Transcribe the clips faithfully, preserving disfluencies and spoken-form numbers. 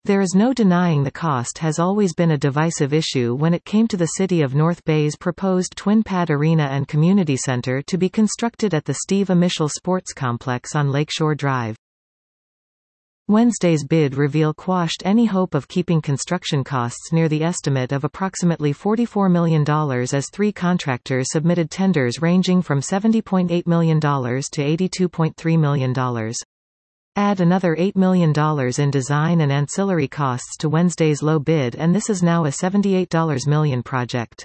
There is no denying the cost has always been a divisive issue when it came to the City of North Bay's proposed twin-pad arena and community center to be constructed at the Steve Amichel Sports Complex on Lakeshore Drive. Wednesday's bid reveal quashed any hope of keeping construction costs near the estimate of approximately forty-four million dollars as three contractors submitted tenders ranging from seventy point eight million dollars to eighty-two point three million dollars. Add another eight million dollars in design and ancillary costs to Wednesday's low bid and this is now a seventy-eight million dollars project.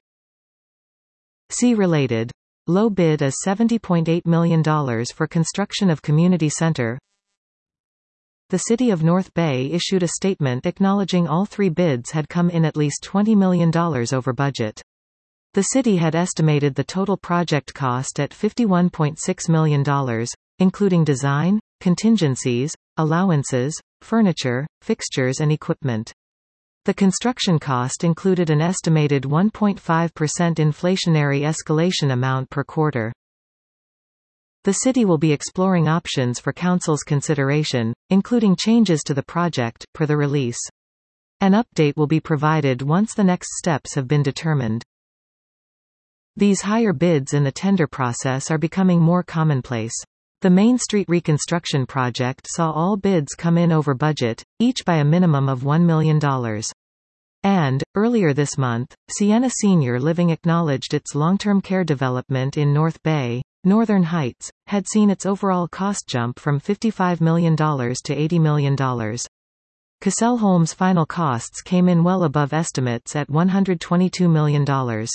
See related. Low bid is seventy point eight million dollars for construction of community center. The City of North Bay issued a statement acknowledging all three bids had come in at least twenty million dollars over budget. The city had estimated the total project cost at fifty-one point six million dollars, including design, contingencies, allowances, furniture, fixtures and equipment. The construction cost included an estimated one point five percent inflationary escalation amount per quarter. The city will be exploring options for council's consideration, including changes to the project, per the release. An update will be provided once the next steps have been determined. These higher bids in the tender process are becoming more commonplace. The Main Street reconstruction project saw all bids come in over budget, each by a minimum of one million dollars. And, earlier this month, Sienna Senior Living acknowledged its long-term care development in North Bay, Northern Heights, had seen its overall cost jump from fifty-five million dollars to eighty million dollars. Cassell Holmes' final costs came in well above estimates at one hundred twenty-two million dollars.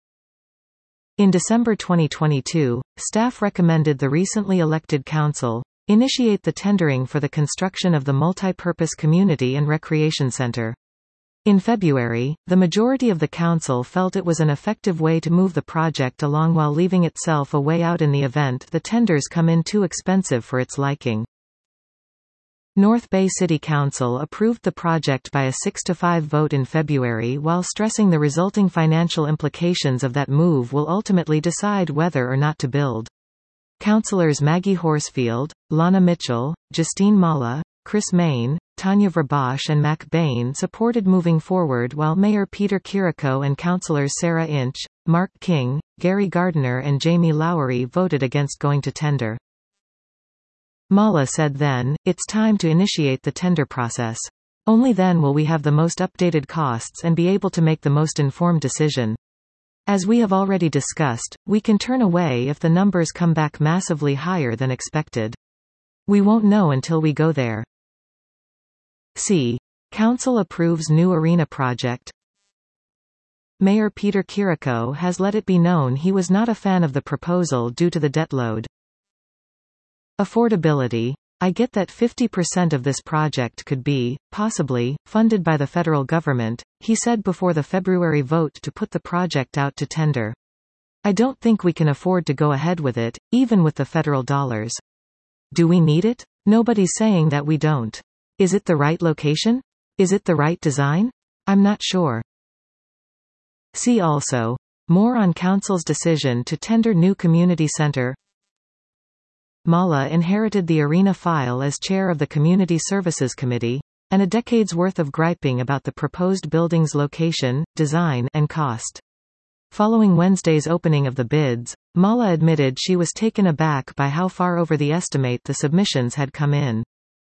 In December twenty twenty-two, staff recommended the recently elected council initiate the tendering for the construction of the multi-purpose community and recreation center. In February, the majority of the council felt it was an effective way to move the project along while leaving itself a way out in the event the tenders come in too expensive for its liking. North Bay City Council approved the project by a six to five vote in February while stressing the resulting financial implications of that move will ultimately decide whether or not to build. Councillors Maggie Horsfield, Lana Mitchell, Justine Mala, Chris Main, Tanya Verbosch and Mac Bain supported moving forward while Mayor Peter Kiriko and councillors Sarah Inch, Mark King, Gary Gardner and Jamie Lowery voted against going to tender. Mala said then, "It's time to initiate the tender process. Only then will we have the most updated costs and be able to make the most informed decision. As we have already discussed, we can turn away if the numbers come back massively higher than expected. We won't know until we go there." C. Council approves new arena project. Mayor Peter Kiriko has let it be known he was not a fan of the proposal due to the debt load. Affordability. I get that fifty percent of this project could be, possibly, funded by the federal government, he said before the February vote to put the project out to tender. I don't think we can afford to go ahead with it, even with the federal dollars. Do we need it? Nobody's saying that we don't. Is it the right location? Is it the right design? I'm not sure. See also. More on Council's decision to tender new community center. Mala inherited the arena file as chair of the Community Services Committee, and a decade's worth of griping about the proposed building's location, design, and cost. Following Wednesday's opening of the bids, Mala admitted she was taken aback by how far over the estimate the submissions had come in.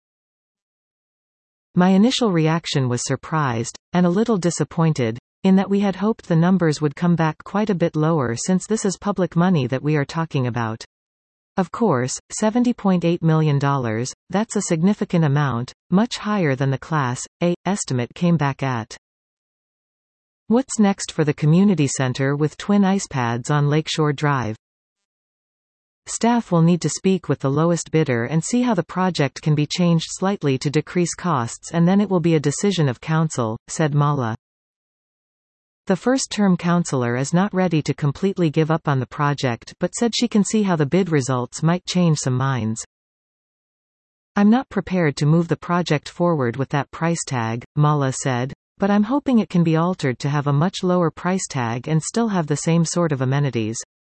My initial reaction was surprised, and a little disappointed, in that we had hoped the numbers would come back quite a bit lower since this is public money that we are talking about. Of course, seventy point eight million dollars, that's a significant amount, much higher than the Class A estimate came back at. What's next for the community center with twin ice pads on Lakeshore Drive? Staff will need to speak with the lowest bidder and see how the project can be changed slightly to decrease costs, and then it will be a decision of council, said Mala. The first-term councillor is not ready to completely give up on the project but said she can see how the bid results might change some minds. I'm not prepared to move the project forward with that price tag, Mala said, but I'm hoping it can be altered to have a much lower price tag and still have the same sort of amenities.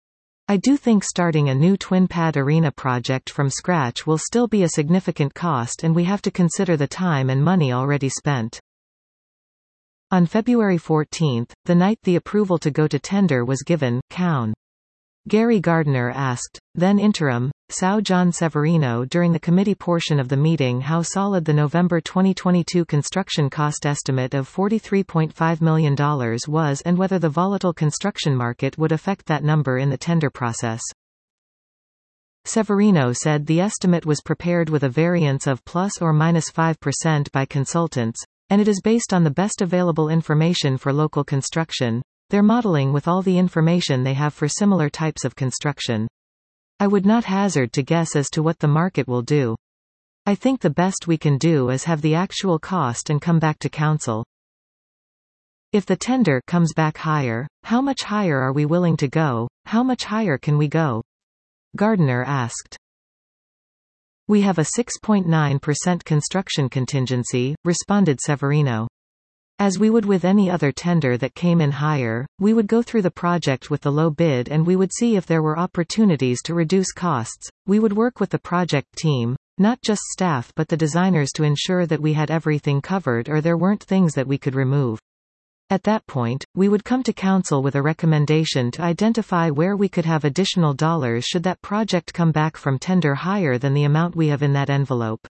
I do think starting a new twin-pad arena project from scratch will still be a significant cost, and we have to consider the time and money already spent. On February fourteenth, the night the approval to go to tender was given, Coun. Gary Gardner asked, then interim, São John Severino during the committee portion of the meeting how solid the November twenty twenty-two construction cost estimate of forty-three point five million dollars was and whether the volatile construction market would affect that number in the tender process. Severino said the estimate was prepared with a variance of plus or minus five percent by consultants, and it is based on the best available information for local construction. They're modeling with all the information they have for similar types of construction. I would not hazard to guess as to what the market will do. I think the best we can do is have the actual cost and come back to council. If the tender comes back higher, how much higher are we willing to go? How much higher can we go? Gardner asked. We have a six point nine percent construction contingency, responded Severino. As we would with any other tender that came in higher, we would go through the project with the low bid and we would see if there were opportunities to reduce costs. We would work with the project team, not just staff but the designers, to ensure that we had everything covered or there weren't things that we could remove. At that point, we would come to council with a recommendation to identify where we could have additional dollars should that project come back from tender higher than the amount we have in that envelope.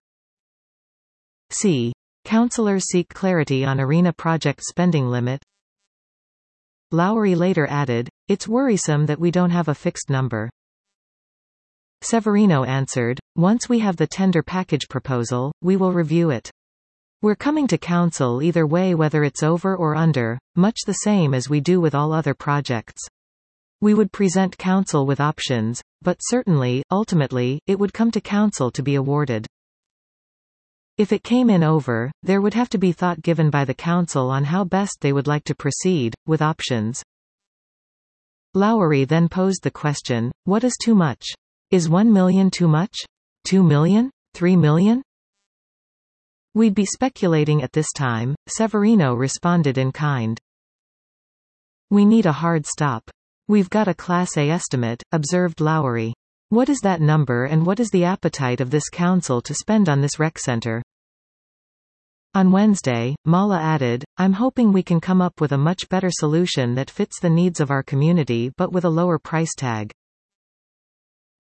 C. Councillors seek clarity on arena project spending limit. Lowry later added, it's worrisome that we don't have a fixed number. Severino answered, once we have the tender package proposal, we will review it. We're coming to council either way, whether it's over or under, much the same as we do with all other projects. We would present council with options, but certainly, ultimately, it would come to council to be awarded. If it came in over, there would have to be thought given by the council on how best they would like to proceed, with options. Lowry then posed the question, what is too much? Is one million too much? Two million? Three million? We'd be speculating at this time, Severino responded in kind. We need a hard stop. We've got a Class A estimate, observed Lowry. What is that number and what is the appetite of this council to spend on this rec center? On Wednesday, Mala added, I'm hoping we can come up with a much better solution that fits the needs of our community but with a lower price tag.